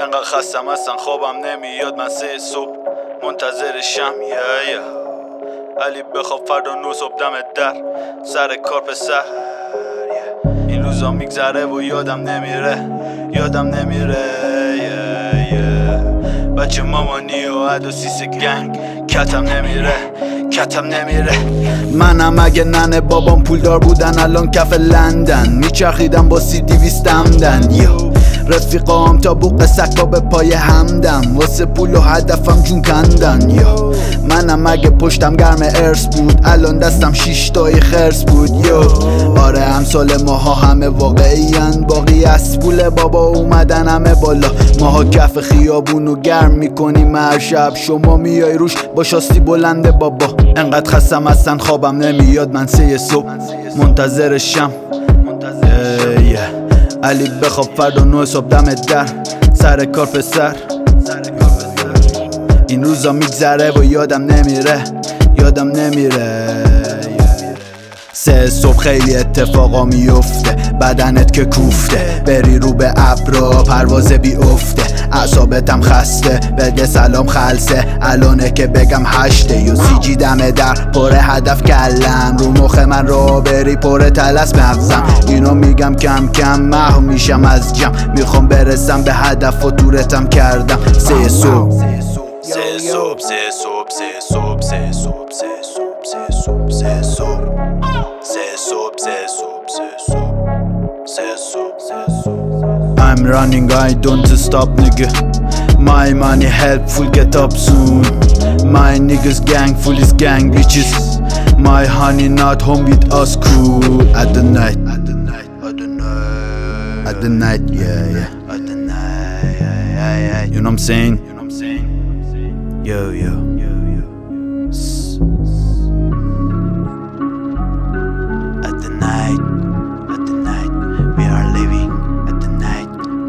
انقدر خستم هستن خوابم نمیاد، من 3 صبح منتظرشم. علی بخواب فردا 9 صبح دم در سر کار پسر. این روزا میگذره و یادم نمیره بچه مامانی و عد و سیس گنگ کتم نمیره. منم اگه ننه بابام پولدار بودن الان کف لندن میچرخیدم با CD 200 دمدن. رفیقام تا بوق سکا به پای همدم واسه پول و هدفم جون کندن. منم اگه پشتم گرم ارث بود الان دستم 6 تای خرس بود. آره امثال ماها همه واقعیان، باقی از پول بابا اومدن همه بالا. ماها کف خیابونو گرم میکنیم هر شب، شما میای روش با شاستی بلنده بابا. انقدر خستم هستن خوابم نمیاد، من 3 صبح منتظرشم. علی بخواب فردا 9 صبح دم در سر کار پسر. این روزا میگذره و یادم نمیره. 3 صبح خیلی اتفاقا میفته، بدنت که کوفته، بری رو به ابرا پرواز بیفته. اعصابتم خسته بده سلام خلصه، الانه که بگم 8 یا CG دم در پر هدف کلم. رو مخ من را بری پر تلس مغزم، اینو میگم کم کم محو میشم از جمع. میخوام برسم به هدف و دورتم کردم. 3 صبح I'm running, I don't stop nigga. My money helpful, get up soon. My niggas gang full is gang bitches. My honey not home with us cool. At the night, yeah. At the night, yeah. You know what I'm saying? Yo. At the night, we are living. At the night,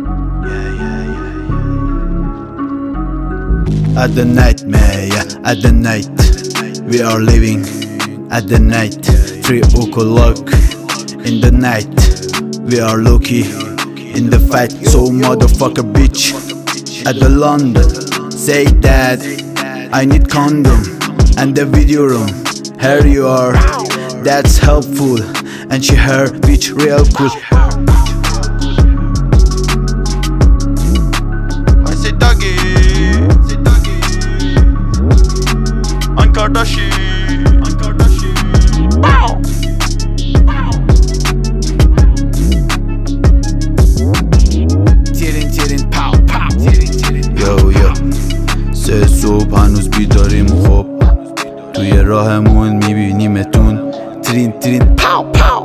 At the night, at the night, we are living. At the night, 3 o'clock in the night, we are lucky in the fight. So motherfucker bitch at the London say that I need condom and the video room. Here you are, that's helpful. And she her bitch real cool. I say doggy, on Kardashian. سه صبح هنوز بیداریم خب، توی راهمون میبینیمتون ترین پاو